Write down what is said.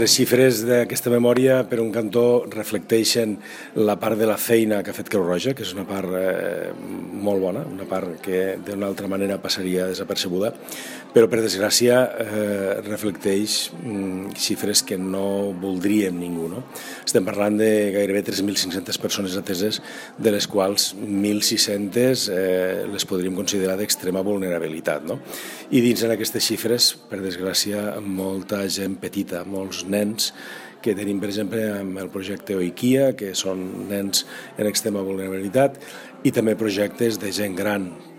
Les xifres d'aquesta memòria, per un cantó, reflecteixen la part de la feina que ha fet Creu Roja, que és una part molt bona, una part que d'una altra manera passaria desapercebuda, però per desgràcia reflecteix xifres que no voldríem ningú. No? Estem parlant de gairebé 3.500 persones ateses, de les quals 1.600 les podríem considerar d'extrema vulnerabilitat. No? I dins d'aquestes xifres, per desgràcia, molta gent petita, molts nens que tenim, per exemple, amb el projecte Oikia, que són nens en extrema vulnerabilitat, i també projectes de gent gran,